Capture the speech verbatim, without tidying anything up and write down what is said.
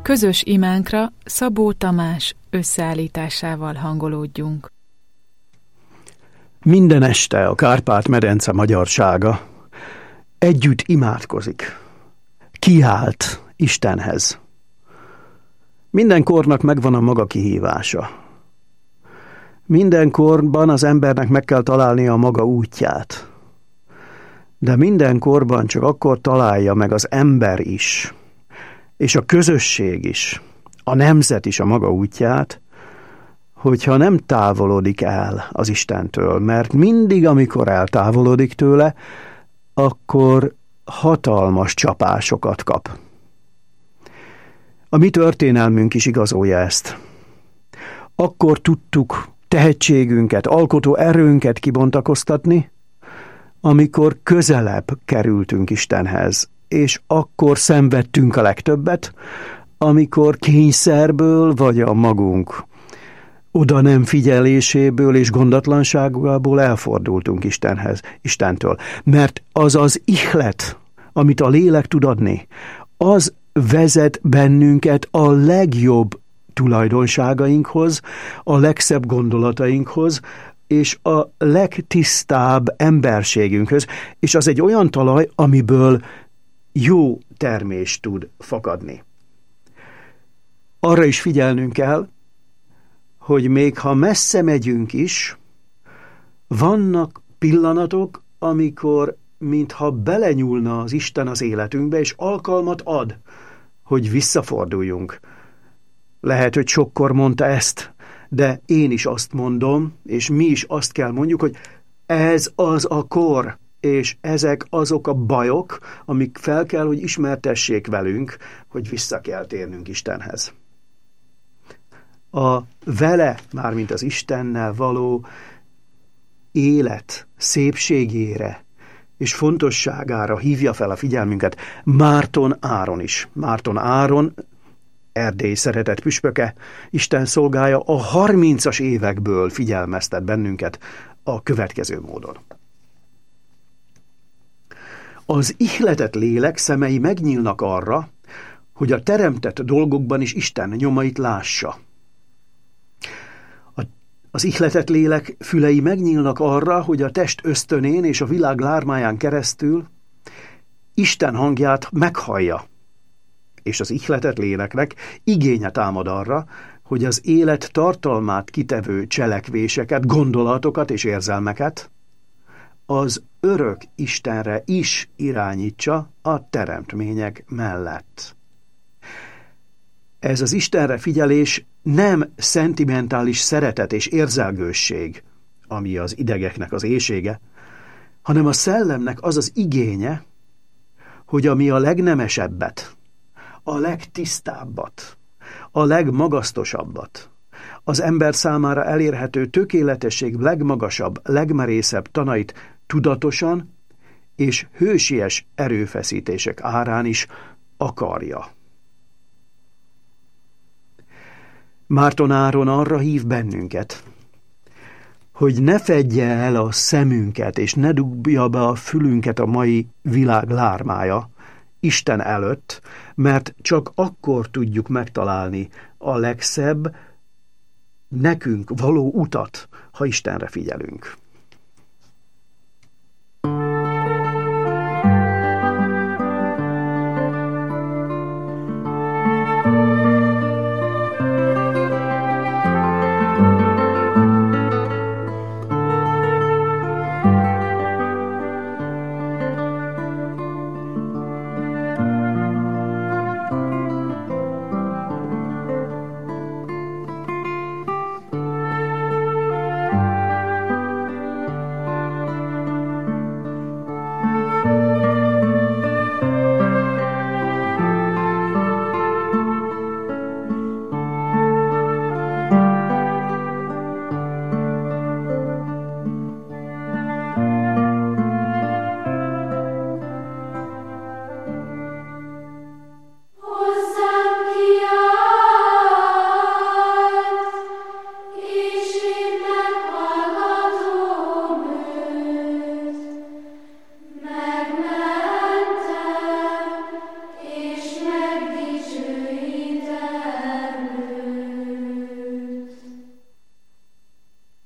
Közös imánkra Szabó Tamás összeállításával hangolódjunk. Minden este a Kárpát-medence magyarsága együtt imádkozik, kiált Istenhez. Minden kornak megvan a maga kihívása. Minden korban az embernek meg kell találnia a maga útját. De minden korban csak akkor találja meg az ember is, és a közösség is, a nemzet is a maga útját, hogyha nem távolodik el az Istentől, mert mindig, amikor eltávolodik tőle, akkor hatalmas csapásokat kap. A mi történelmünk is igazolja ezt. Akkor tudtuk tehetségünket, alkotó erőnket kibontakoztatni, amikor közelebb kerültünk Istenhez, és akkor szenvedtünk a legtöbbet, amikor kényszerből vagy a magunk oda nem figyeléséből és gondatlanságából elfordultunk Istenhez, Istentől. Mert az az ihlet, amit a lélek tud adni, az vezet bennünket a legjobb tulajdonságainkhoz, a legszebb gondolatainkhoz, és a legtisztább emberségünkhöz, és az egy olyan talaj, amiből jó termés tud fakadni. Arra is figyelnünk kell, hogy még ha messze megyünk is, vannak pillanatok, amikor mintha belenyúlna az Isten az életünkbe, és alkalmat ad, hogy visszaforduljunk. Lehet, hogy sokkor mondta ezt, de én is azt mondom, és mi is azt kell mondjuk, hogy ez az a kor, és ezek azok a bajok, amik fel kell, hogy ismertessék velünk, hogy vissza kell térnünk Istenhez. A vele, mármint az Istennel való élet szépségére és fontosságára hívja fel a figyelmünket Márton Áron is. Márton Áron, Erdély szeretett püspöke, Isten szolgája, a harmincas évekből figyelmeztet bennünket a következő módon. Az ihletett lélek szemei megnyílnak arra, hogy a teremtett dolgokban is Isten nyomait lássa. Az ihletett lélek fülei megnyílnak arra, hogy a test ösztönén és a világ lármáján keresztül Isten hangját meghallja. És az ihletett léleknek igénye támad arra, hogy az élet tartalmát kitevő cselekvéseket, gondolatokat és érzelmeket az örök Istenre is irányítsa a teremtmények mellett. Ez az Istenre figyelés nem szentimentális szeretet és érzelgősség, ami az idegeknek az éhsége, hanem a szellemnek az az igénye, hogy ami a legnemesebbet, a legtisztábbat, a legmagasztosabbat, az ember számára elérhető tökéletesség legmagasabb, legmerészebb tanait tudatosan és hősies erőfeszítések árán is akarja. Márton Áron arra hív bennünket, hogy ne fedje el a szemünket, és ne dugja be a fülünket a mai világ lármája Isten előtt, mert csak akkor tudjuk megtalálni a legszebb, nekünk való utat, ha Istenre figyelünk.